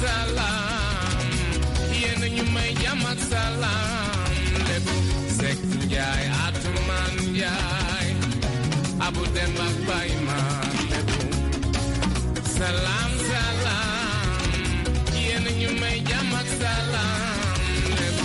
salam yéen ñu may jàmm ak salam lépp Seck Njaay Atuman Njaay Abu Dem ak Baay Ma lépp salam salam yéen ñu may jàmm ak salam lépp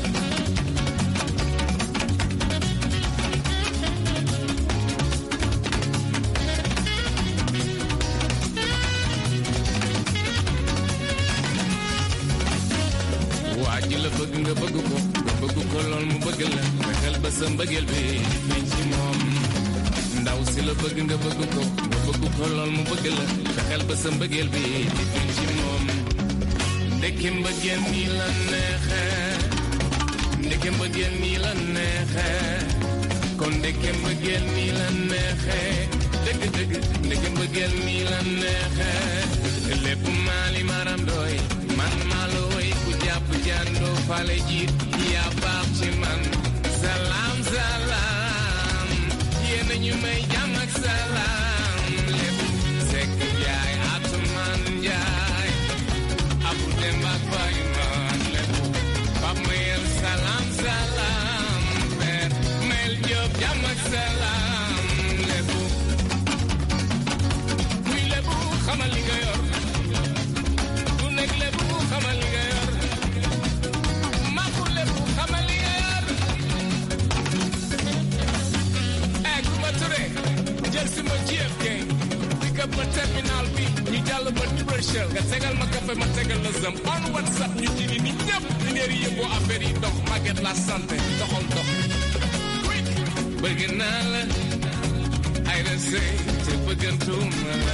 waaji la bëgg nga bëgg ko lool mu bëgg la fexeel ba sa mbëggeel bi feeñ ci moom ndaw si la bëgg nga bëgg ko lool mu bëgg la fexeel ba sa mbëggeel bi feeñ ci moom ndeke mbëggeel nii la neexe ndeke mbëggeel nii la neexe kon ndeke mbëggeel nii la neexe dëgg dëgg ndeke mbëggeel nii la neexe lépp maali maram doy man maa la woy ku jàpp jàndoo fale jiit yaa baax ci man salam salam yéen ñu may jàmm ak salam lépp Seck Njaay Atuman Njaay Abu Dem ak Baay Ma lépp Pap Mayel salam salam Père Mel Diop jàmm ak salam lépp muy lépp xamal li nga yor xamal li nga yor maku lépp xamal li nga yor Kuma Touré jël si ma GFK pick up ma terminal bi ñu jàll ba Libreville nga tegal ma café ma tegal la zëm on WhatsApp ñu jini ni ñëpp li ngeen yëgoo affaire yi dox Maguette la santé doxal dox bëgg naa la ay da sëy te bëggantuma la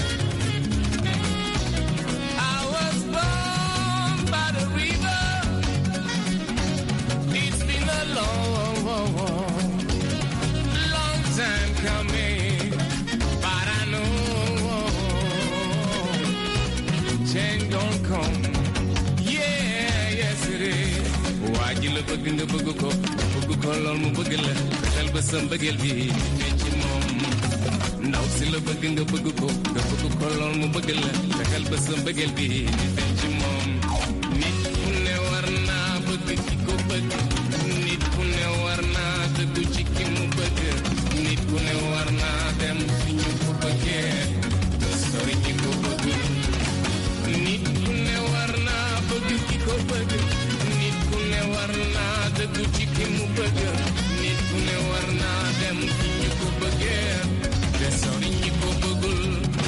long time coming, but I know change don't come. Yeah, yes it is. Waaji la bëgg nga bëgg ko lool mu bëgg la fexeel ba sa mbëggeel bi feeñ ci moom ndaw si la bëgg nga bëgg ko lool mu bëgg la fexeel ba sa mbëggeel bi feeñ ci moom nit ku ne war naa bëgg ki ko bëgg nit ku ne war naa dëggu ci ki mu bëgg nit ku ne war naa dem fi ñu ko bëggee sori ñi ko bëgg nit ku ne war naa bëgg ki ko bëgg nit ku ne war naa dëggu ci ki mu bëgg nit ku ne war naa dem fi ñu ko bëggee te sori ñi ko bëggul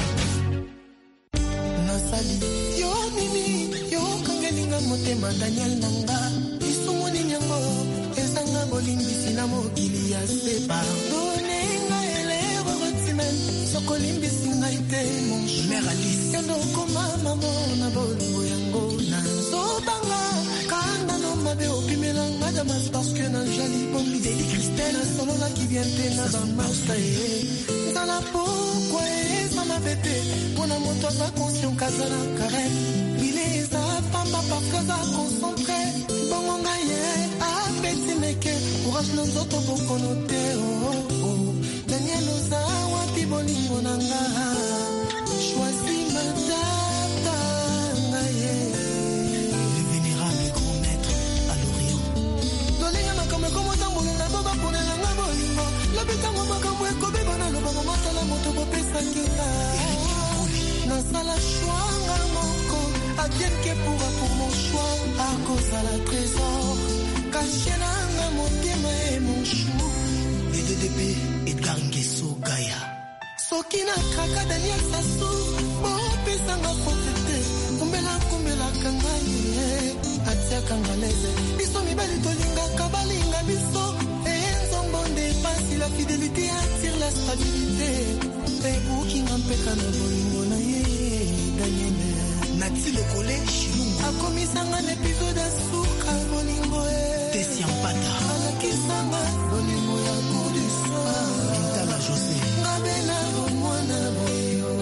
nasali yo mimi yo kangelinga motema Daniel Nanga isumuni nyango esanga bolimbisi na mokili ya sepa donenga elero rotimen sokolimbisi ngaite mon mère Alice yondo koma mamo na bolingo yango na zobanga kanda no mabe opimela madamas parce que na jali bombi deli Christelle solo la qui vient de na dans Marseille dans la pourquoi ça m'a fêté pour un moto pas conscient kazana carême il est ça pamba parce que ça concentré bon ngaye a petit meke courage nos autres pour connoter oh Daniel Oza wapi bolingo nanga choisis ma data ngaye le vénérable grand maître à l'Orient dolenga makama comme tambolo na baba pona na bolingo la bitango makambo ekobe bana no baba masala moto bopesa kita na sala chwanga moko advienne que pour mon choix à cause à la trésor caché nanga motema et mon chou et DDP Edgar Ngeso Gaya Sokina Kraka Daniel Sassou bopesa nga fotete kumbela kangaye atia kangaleze biso mibali tolinga kabalinga biso enzongonde pasi la fidélité attire la stabilité et booking ampeka na bolingo na ye Daniel Nati le collège a komisanga l'épisode asuka bolingo Tessia Mpata alakisanga bolingo ya cour du soir Kitala José ngabela mwana boyo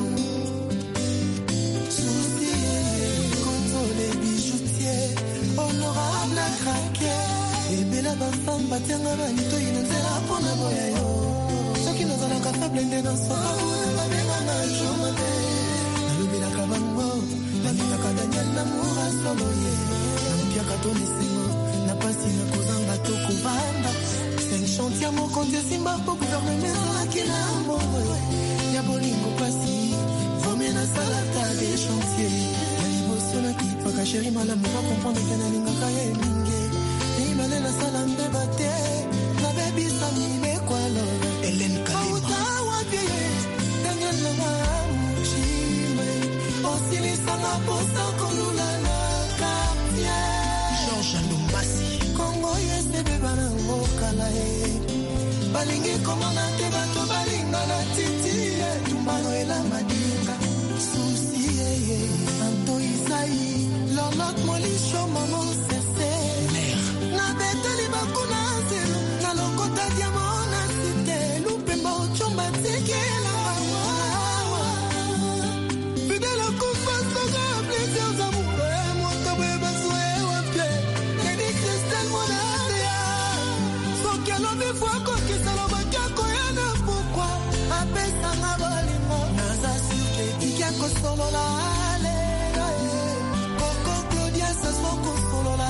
souci contrôle bijoutier honorable craqué et bela bafamba tianga banito inenzela pona boya yo soki nozalaka faible nde na soko na benga na jomate nalobelaka bango balingaka Daniel na solo ye Nampia katoni simo Na pasi na kozanga toko vanda 5 chantiers mon compte simba pour gouvernement la kina mbongo Ya bolingo pasi Vome na salata des chantiers Ya liboso na kipaka chéri malamu va comprendre que na linga kaye minge Ni male na salam de bate Na baby sami me kwa lo Hélène Kalima Autawa piye Daniel Lama Chime Osili sama posa kolula na kapye Georges Ndombasi Kongo yese bebana ngokala Balingi komana te bato balinga na titi Tumbano ela madinga Susi Anto Isai Lorlot Molisho Maman Sese Na beteli bakuna zelo Na lokota diamona site Lupe mba uchomba teke la wawa Fidela kufa soga Plaisirs amoureux Mwata beba soe wapye Lady Christelle Monadea Sokia lobe fwa koki saloba Kiako yana pukwa Apesa nga bolimo Naza suke Kiako solo la Coco Claudia sa soko solo la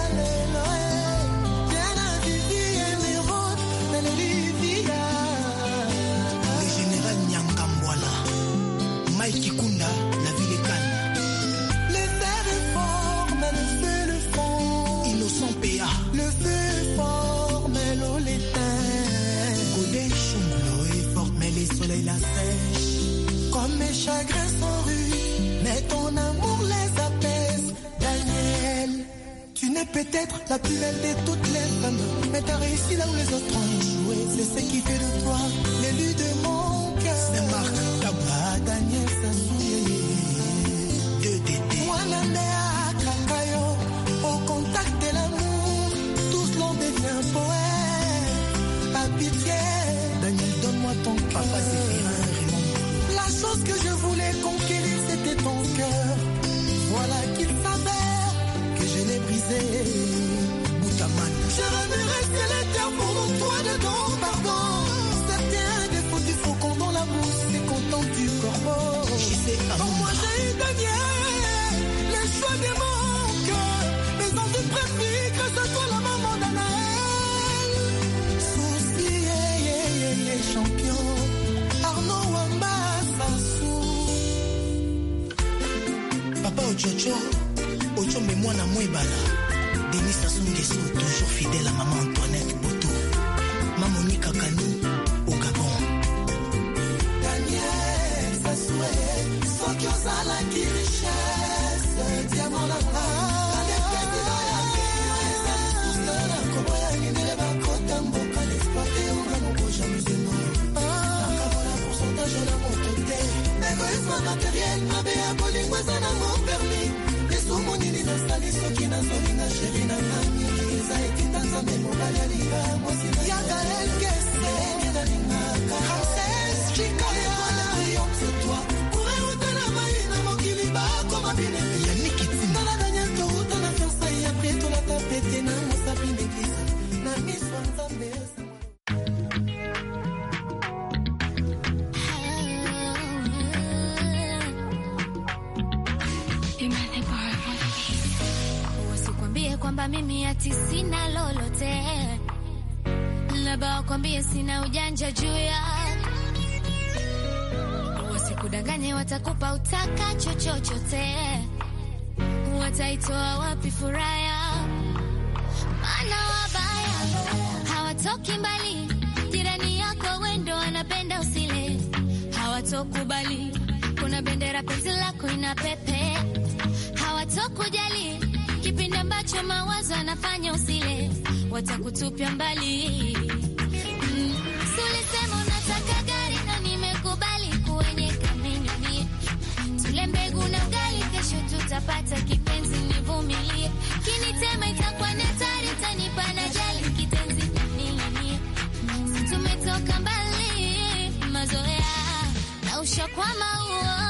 Diana Vivi et Miron Olivia Le général Nyangambwala Mike Kunda la ville calme Le fer est fort mais le feu le fond Innocent P.A. Le feu est fort mais l'eau l'éteint Godin Chunglo est fort mais les soleils la sèchent Comme mes chagrins sont rudes mais ton amour les apaise Daniel Tu n'es peut-être la plus belle de toutes les femmes Mais t'as réussi là où les autres ont échoué C'est ce qui fait de toi l'élu de mon cœur C'est Marc Tabla Daniel Sassouye De Dédé Wanamea Kakayo Au contact de l'amour Tous l'on devient poète Pas pitié Daniel donne-moi ton cœur Papa Zéphirin Raymond La chose que je voulais conquérir c'était ton cœur Voilà qu'il s'avère que je l'ai brisé Boutaman Je veux rester l'éternel pour mon toit dedans Pardon Certains défauts du faucon dans la bouche C'est content du corbeau Pour moi j'ai eu Daniel Les choix de mon cœur Mes envies préférées grâce à toi la maman d'Anaël Souci champion Arnaud Wamba Sassou Papa Ochocho Ocho mais moi na Mwebala Denis Sassou Nguesso toujours fidèle à maman Antoinette Boto Mamonika Kani au Gabon Daniel Sassou Sokyo Zala qui richesse Diamant la Kale Président ya Kino Ezali Soustana Kobo ya Ginele Bakota Mboka L'exploité Ouga Moko Jamuzeno Nakabona pourcentage na mon côté Égoïsme matériel Abe ya Bolingwe Zana mon permis Somonini na sali soki na zolinga chéri na nami Eza etinda nzambe mobali ya linga Mwasina ya Gaël Kesse na linga Ramsès Chikaya Wala triomphe toi Kure uta na mai na mokili bako mabine Ya Nikiti Nala Daniel to uta na fiança ya preto la tapete na mosapi n'eglise Na miswa nzambe Kwamba mimi ati sina lolote Labda wakwambie sina ujanja juu ya Wasikudanganye watakupa utaka chochote Wataitoa wapi furaya Mana wabaya hawatoki mbali Jirani yako wendo anapenda usile Hawatokubali Kuna bendera penzi lako ina pepe Hawatokujali Kipindi ambacho mawazo anafanya usile Watakutupia mbali Sulisema unataka gari na nimekubali Kuwenye kamini Tule mbegu na ugali kesho tutapata kipenzi nivumilie Kinitema itakuwa netari tanipa na jali kitenzi nilini Situmetoka mbali mazoea na ushakwama huo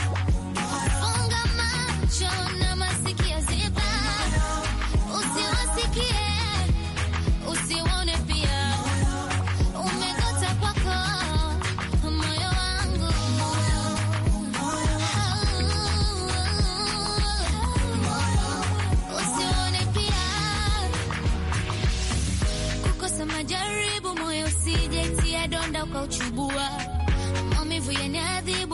Funga macho na masikio ziba Usiwasi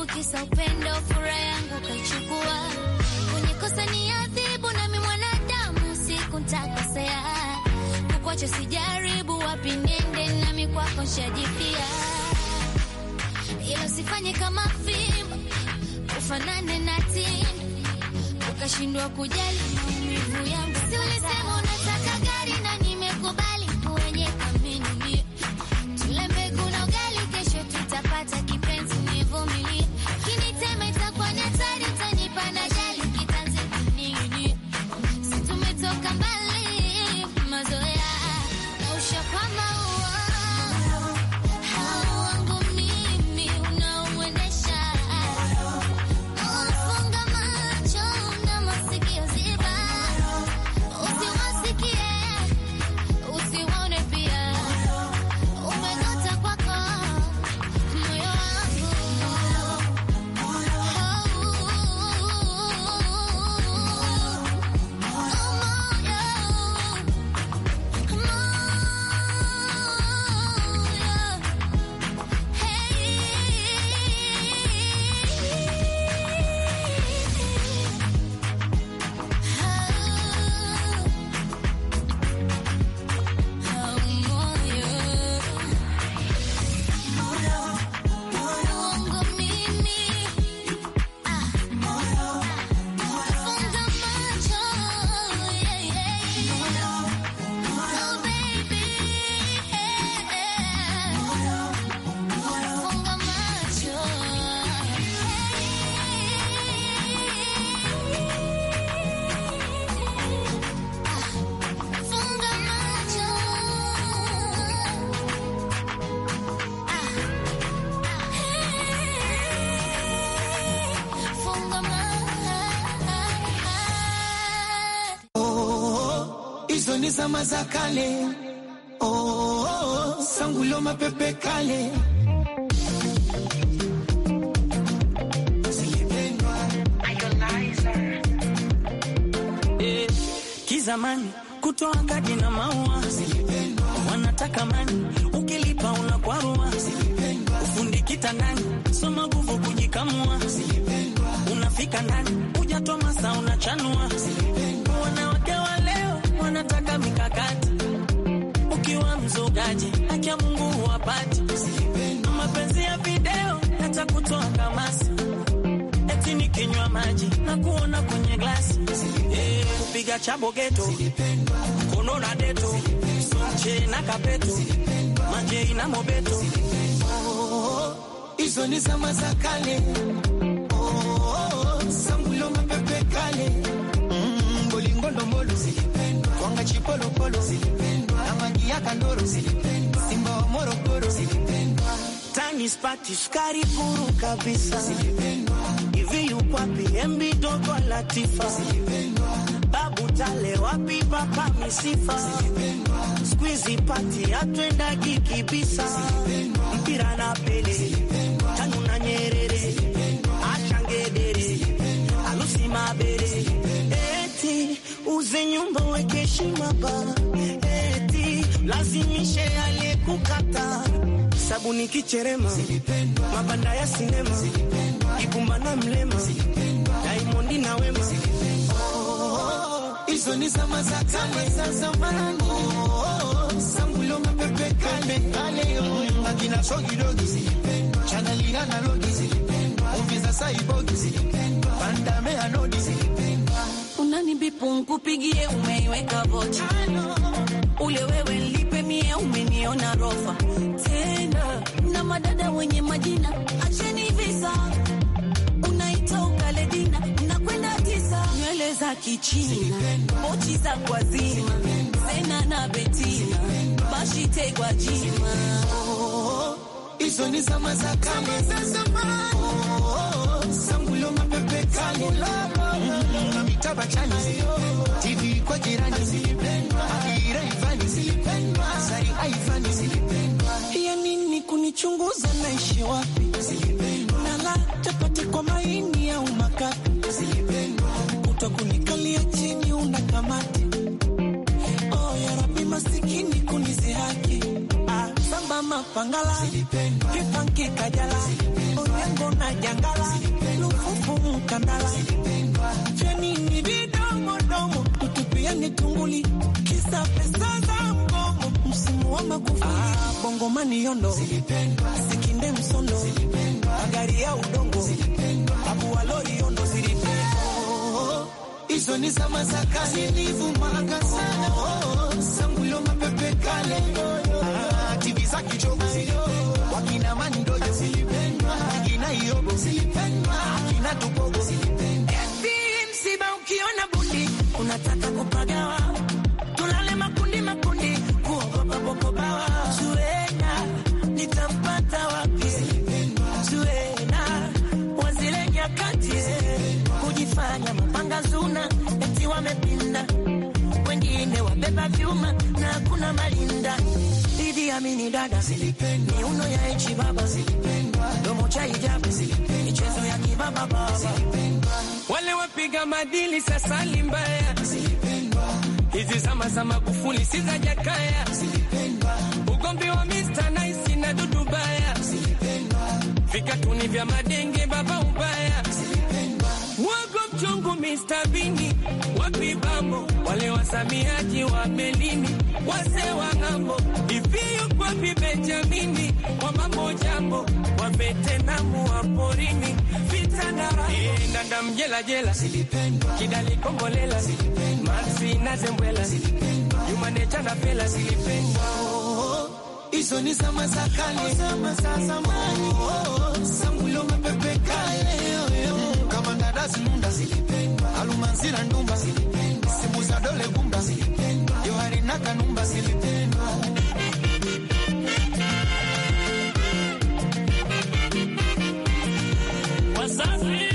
aibu kisa upendo, furaha yangu kaichukua. Kwenye kosa ni adhibu, nami mwanadamu siku nitakosea. Kukuacha sijaribu, wapi nende, nami kwako nishajipia. Ila sifanye kama fimbo, ufanane na timu, ukashindwa kujali maumivu yangu. Si ulisema unataka gari na nimekubali, kwenye kamini tule mbegu na ugali, kesho tutapata kipenzi, nivumilie. Kinitema itakuwa ni hatari, utanipa na jali, kitanzi nini. Si tumetoka mbali, mazoea na ushakwama ni zama za kale. Sangulo mapepe kale. Kizamani kutoa kadi na maua, wanataka mani, ukilipa unakwarua. Ufundi kitandani, soma nguvu kujikamua. Unafika ndani, hujatoa masaa unachanua. Wanawake wa leo wanataka mikakati, ukiwa mzogaji haki ya Mungu huwapati. Mapenzi ya video yatakutoa kamasi, eti nikinywa maji na kuona kwenye glasi. Kupiga chabo geto, kono na deto, sonche na kapeto, maje na mobeto. Hizo ni zama za kale. Sangulo mapepe kale. Bolingo ndomolo zilipendwa, wanga chipolo polo zilipendwa, na maji ya kandoro zilipendwa, simba wa Morogoro zilipendwa. Tani spati sukari puru kabisa zilipendwa. Hivi yupo wapi MB dogo Latifa zilipendwa. Babu tale wapi papa misifa zilipendwa. Squeezy party atwenda kikibisa zilipendwa. Mpira na Pele zilipendwa. Tanu na Nyerere zilipendwa. Achangedere zilipendwa. Alusi Mabere zilipendwa. Eti uze nyumba weke heshima ba. Eti lazimishe aliyekukata. Sabuni kicherema zilipendwa. Mabanda ya sinema zilipendwa. Ibumba na Mlema zilipendwa. Diamond na Wema zilipendwa. Hizo ni zama za kale za zamani. Sangulo mapepe kale kale. Akina Sogi Dogi zilipendwa. Chanalina na Logi zilipendwa. Uvisa Saibogi zilipendwa. Bandame Anodi zilipendwa. Unanibipu nkupigie umeiweka vocha. Ule wewe lipe mie umeniona rofa. Tena na madada wenye majina acheni visa. Unaita ukaledina unakwenda tisa. Nywele za kichina, pochi za kwa zima. Sena na Betina, bashite kwa jima. Hizo ni zama za kale za zamani. Sangulo mapepe kale. Mitaba chani TV kwa jirani zilipendwa. Akira Ivani zilipendwa. Sari Aifani zilipendwa. Ya nini kunichunguza naishi wapi zilipendwa. Nala chapati kwa maini au makapi zilipendwa. Kutokunikalia chini unakamati. Oh ya Rabbi masikini kunizihaki. Samba mapangala zilipendwa. Kipanki kajala onyango na jangala. mkandala jenini vidomo domo tutupiani tunguli kisa pesa za mgomo msimu wa makufuli bongomani yondo sikinde msondo magari ya udongo abu walori yondo zilipendwa hizo ni zama za kazi nivumanga sana sangulo mapepe kale TV za kichogo wakina mandojo zilipendwa kina yobo zilipendwa kina tupogo zilipendwa msiba ukiona bundi unataka kupagawa tulale makundi makundi kuogopa popo bawa Zuena nitampata wapi Zuena wazile nyakati kujifanya mapanga zuna eti wamepinda wengine wabeba vyuma na kuna malinda Didi amini dada zilipendwa miuno ya echi baba zilipendwa domo cha hijabu zilipendwa michezo ya kibaba baba zilipendwa wale wapiga madili sasa limbaya zilipendwa hizi zama za Magufuli si za Jakaya zilipendwa ugombi wa Mr. Nice na Dudu Baya zilipendwa vikatuni vya madenge baba ubaya zilipendwa wago mchungu Mr. Bini wapi bambo wale wasamiaji wa melini wase wa ngambo ifiyo kwa Benjamini wa mambo jambo wa Vietnamu wa porini vita na ndanda mjela jela zilipendwa kidali kombolela zilipendwa Maxi na Zembwela zilipendwa Yumanecha na Fela zilipendwa hizo ni zama za kale zama za zamani sangulo mapepe kale kama ndadazi nunda zilipendwa alumanzira ndumba zilipendwa simu za dole gumba zilipendwa yohari na kanumba zilipendwa wasafi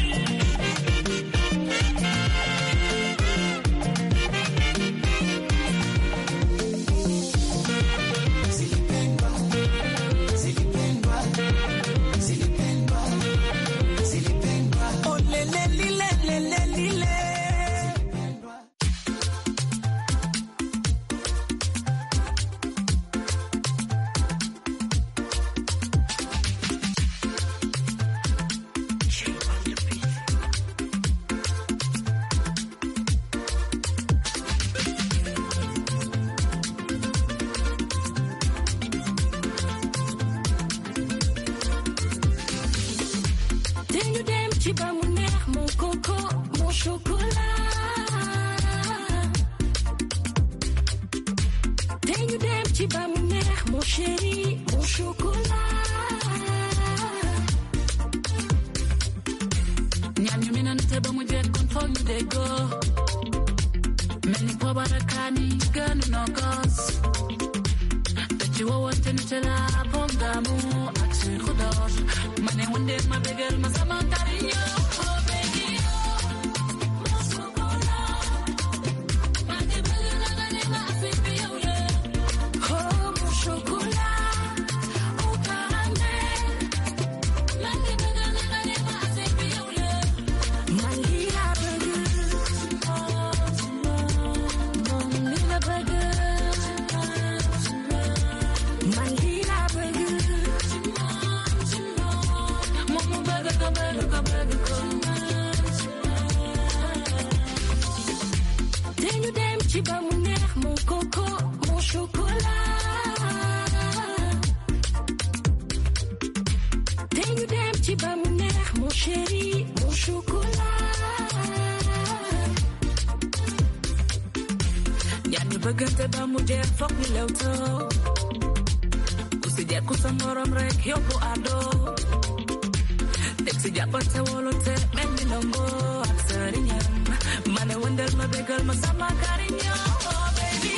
Bagante ba mujer fok ni lewto Kusija kusamorom rek yopo ado Teksi japate wolote mendi nombo aksarinyam Mane wendel mabegal masama karinyo Oh baby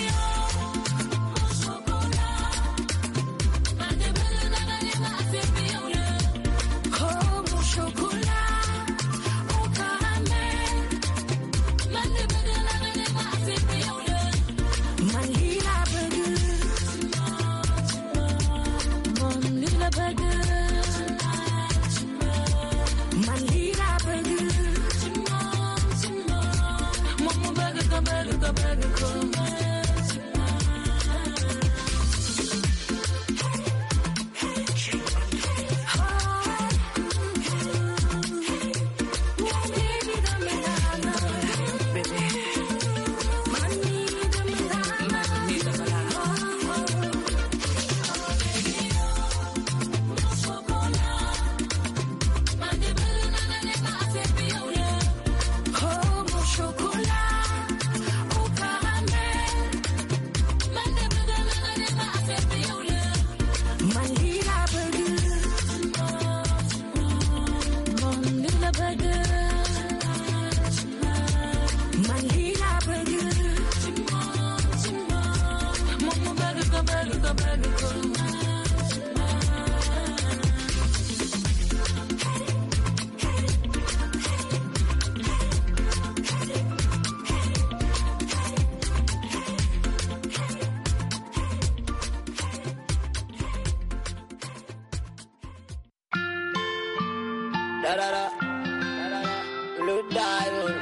Da da da. Blue diamond.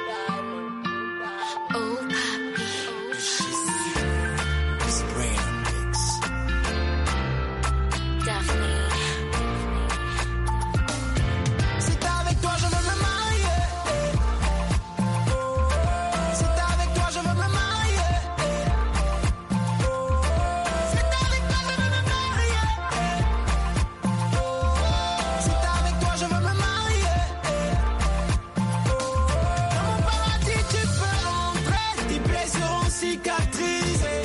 Oh, papi. It's brain mix. Daphne. Si t'es avec toi, je veux me marier. Si t'es avec toi, je veux me marier. Si t'es avec toi, je veux me marier. Si t'es avec toi, je veux me marier. Dans mon paradis, tu peux rentrer. Tes plaies seront cicatrisées.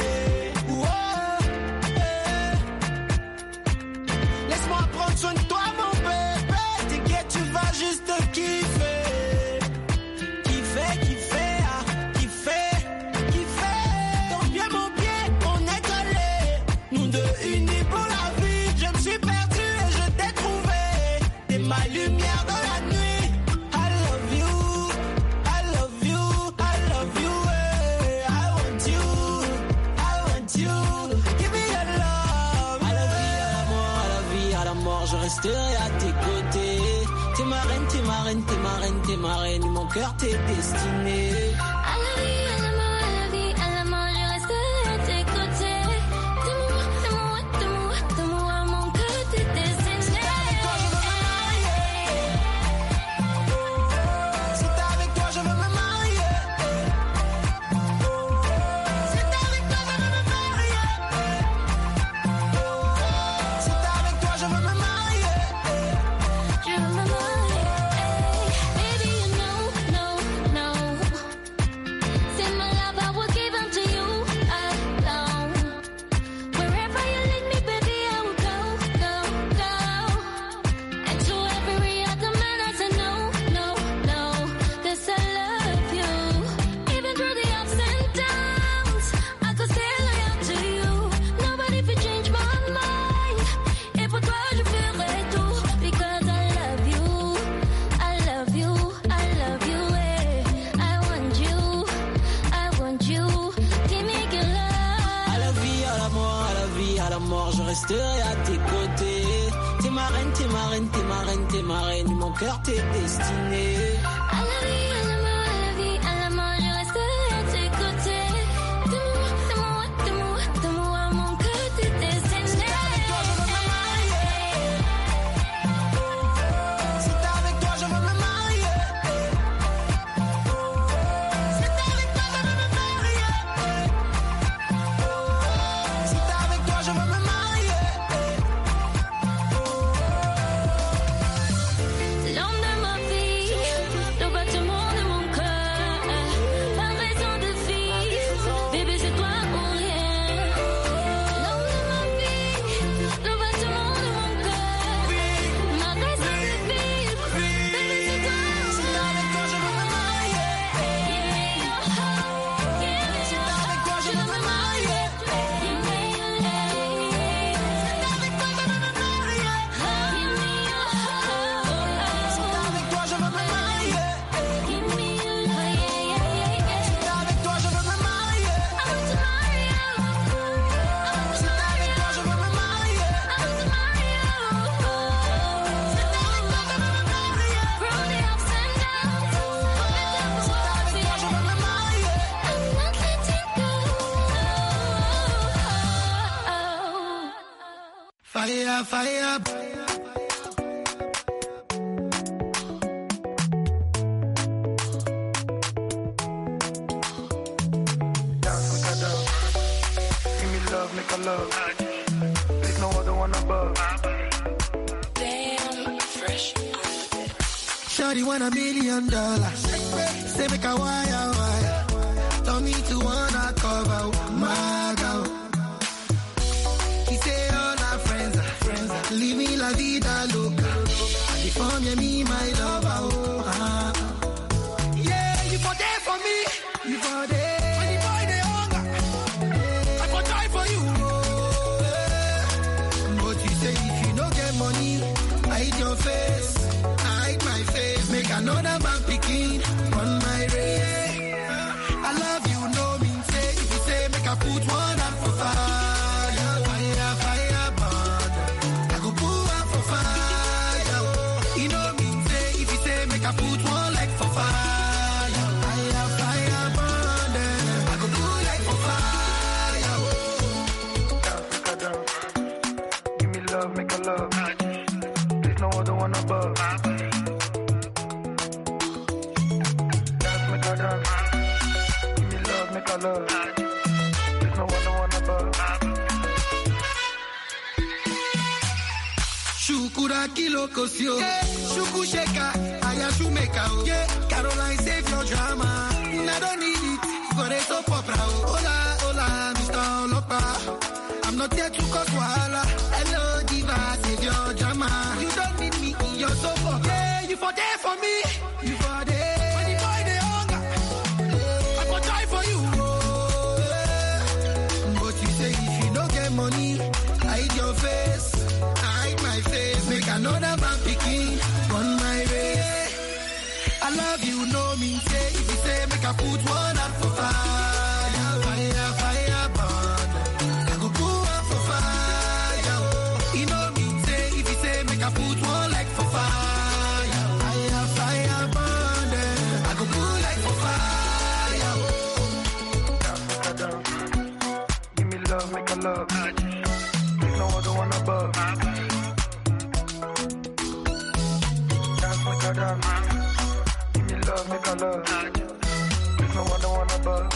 Laisse-moi prendre soin de toi, mon bébé. T'inquiète, tu vas juste kiffer. Kiffer, kiffer, ah, kiffer, kiffer. Ton pied, mon pied, on est collés. Nous deux unis pour la vie. Je me suis perdu et je t'ai trouvé. T'es ma lumière dans la nuit. I love you, I love you, I love you. I want you, I want you. Give me your love. À la vie, à la mort, à la vie, à la mort, je resterai à tes côtés. T'es ma reine, t'es ma reine, t'es ma reine, t'es ma reine. Mon cœur t'est destiné. À la vie, à la mort, à la vie, à la mort, je resterai à tes côtés. Dis-moi, dis-moi, dis-moi, dis-moi, mon cœur t'est destiné. Si t'es avec toi, je veux me marier. Si t'es avec toi, je veux me marier. Si t'es avec toi, je veux me marier. Si t'es avec toi, je veux me marier. Je veux me marier. Baby, you know, no, no. C'est my love, I will give unto you alone. Wherever you lead me, baby, I will go, go, go. And to every other man, I say no, no, no. 'Cause I love you. Even through the ups and downs, I could stay loyal to you. Nobody can change my mind. Et pour toi, je ferai tout. Because I love you, I love you, I love you, eh. I want you, I want you. Give me your love. À la vie, à la mort, à la vie, à la mort, je resterai à tes côtés. T'es ma reine, t'es ma reine, t'es ma reine, t'es ma reine. Mon cœur t'est destiné. À la vie, à la mort, à la vie, à la mort, je resterai à tes côtés. Dis-moi, dis-moi, dis-moi, dis-moi, mon cœur t'est destiné. Si t'es avec toi, je veux me marier. Si t'es avec toi, je veux me marier. Si t'es avec toi, je veux me marier. Si t'es avec toi, je veux me marier. C'est l'homme de ma vie, le bâtiment de mon cœur. Pas raison de vivre, bébé, c'est toi ou rien. L'homme de ma vie, le bâtiment de mon cœur. Ma raison de vivre, bébé, c'est toi ou Si t'es avec toi, je veux me marier. Give me your heart, give me Si your t'es avec toi, je veux me marier. give me your love. Si t'es avec toi, je veux me marier. Give me your heart. Si t'es avec toi, je veux me marier. Give me your love. Si t'es avec toi, je veux me marier. I want to marry you. Si t'es avec toi, je veux me marier. I want to marry you. Si t'es avec toi, je veux me marier. Through the ups and downs, Si t'es avec toi, je veux me marier. I'm not letting go. Fire, fire. Dance like I do. Give me love, make a love. There's no other one above. Damn, fresh. Shawty want $1 million. Say make a wire, wire. Tell me to wanna cover my girl. He say all our friends are living la vida loca. And if I'm me, my lover, oh. Yeah, you for there for me. You for there. When the boy they hunger, I for die for you. But you say if you don't get money, hide your face. Hide my face. Make another man picking on my race. I love you, no mean say. If you say make I put one up for fire. Fire, fire, burn. I go put one for fire. You know mean say. other one above. Dance, make her dance. Give me love, make her love. There's no one above. Shukura kilo kosio, shuku sheka, ayashu meka o. Caroline save your drama, I don't need it, for a soap opera. Hola, hola, Mr. Olopa, I'm not here to cause wahala. Hello, diva, save your drama. You don't need me in your soap opera. Yeah, you for there for me, you for there. When the boy they hunger, I go try for you. But you say if you don't get money, hide your face. My face, make another man picking on my way. I love you, no mean say. If you say make I put one up for fire, fire, fire, burn. I go put one for fire. You know mean say. If you say make I put one like for fire, fire, fire, burn. I go put like for fire. Give me love, make a love. There's no other one above. Make her dance. Give me love, make her love. There's no other one above.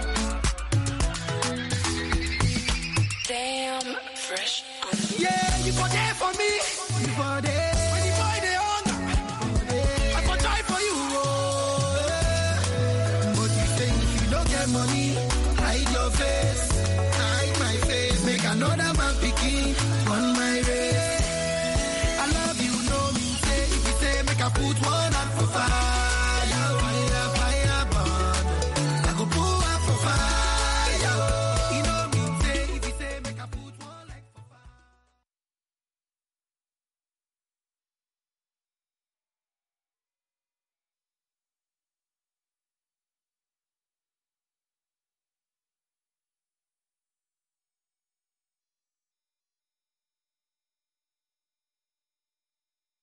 Damn, fresh. Yeah, you for there for me. You for there. When the boy they hunger, I for try for you. But you say if you don't get money, hide your face. Hide my face. Make another man picking on my way. I love you, no me say. If you say make I put one up